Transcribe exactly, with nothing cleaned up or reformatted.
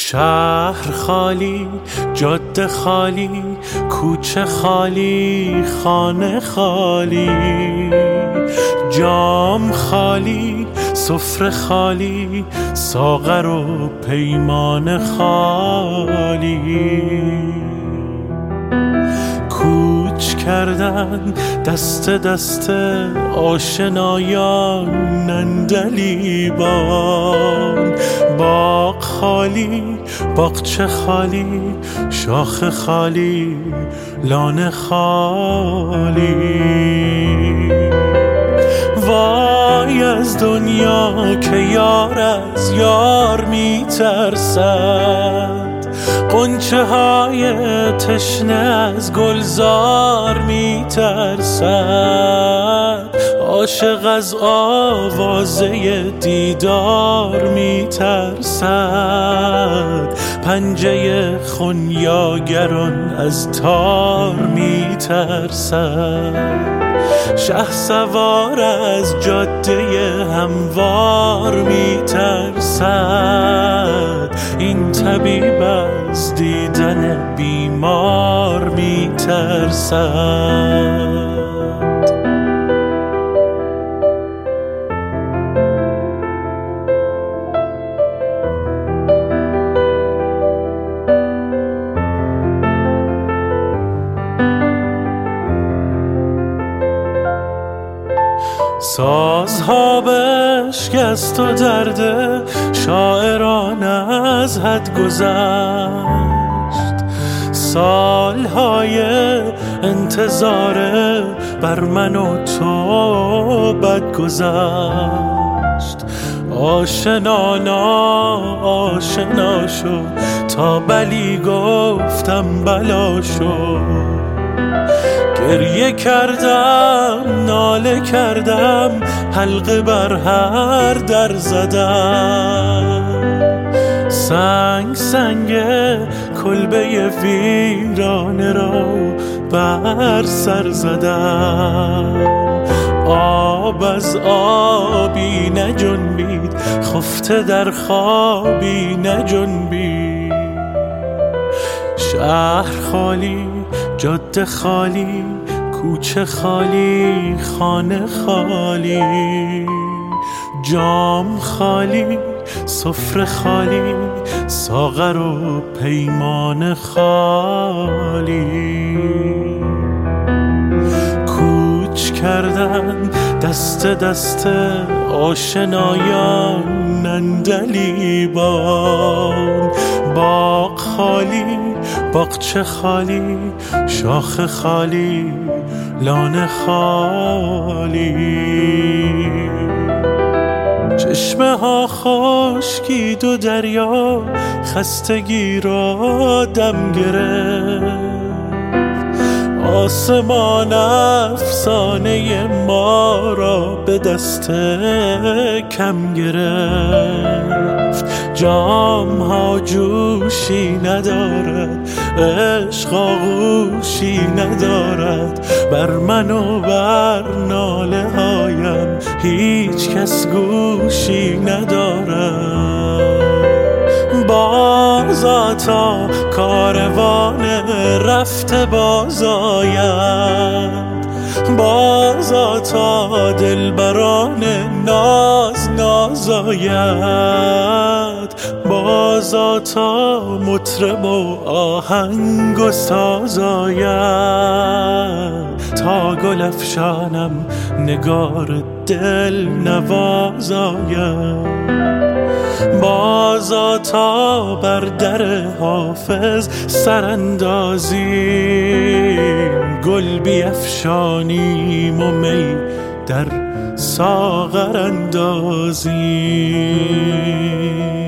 شهر خالی، جاده خالی، کوچه خالی، خانه خالی، جام خالی، سفره خالی، ساغر و پیمان خالی. کوچ کردن دست دست آشنایان نندلیبان. باغ خالی، باغچه خالی، شاخ خالی، لانه خالی. وای از دنیا که یار از یار میترسد، غنچه های تشنه از گلزار میترسد، عاشق از آوازه دیدار میترسد، پنجه خونیاگران از تار میترسد، شهسوار از جاده هموار میترسد، این طبیب از دیدن بیمار میترسد. سازها بشکست و درد شاعران از حد گذشت، سالهای انتظار بر من و تو بد گذشت. آشنانا آشنا شد تا بلی گفتم بلا شد، گریه کردم ناله کردم حلقه بر هر در زدم، سنگ سنگ کلبه ویرانه را بر سر زدم. آب از آبی نجنبید، خفته در خوابی نجنبید. شهر خالی، جاده خالی، کوچه خالی، خانه خالی، جام خالی، سفره خالی، ساغر و پیمان خالی. کوچ کردن دست دست آشنایان نندلیبان. باغ خالی، باغچه خالی، شاخ خالی، لانه خالی. چشمه ها خشکید و دریا خستگی را دم گرفت، آسمان افسانه ما را به دست کم گرفت. جام ها جوشی ندارد، عشق آغوشی ندارد، بر من و بر ناله هایم هیچ کس گوشی ندارد. بازا تا کاروان رفته باز آید، بازا تا دلبران ناز ناز آید، بازا تا مطرب و آهنگ و ساز آید، تا گل افشانم نگار دل نواز آید، بازا تا بر در حافظ سراندازیم، گل بیفشانیم و می در ساغر اندازیم.